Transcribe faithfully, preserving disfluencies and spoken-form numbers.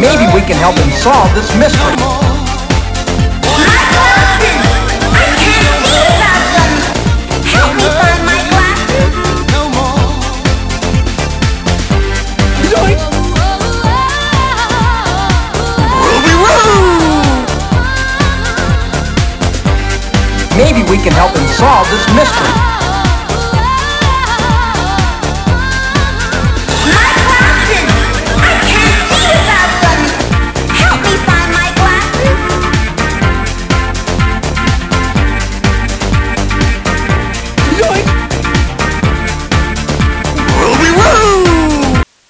Maybe we can help him solve this mystery. My glasses! I can't see without them! Help me find my glasses! Zoinks! Ruby Roo! Maybe we can help him solve this mystery.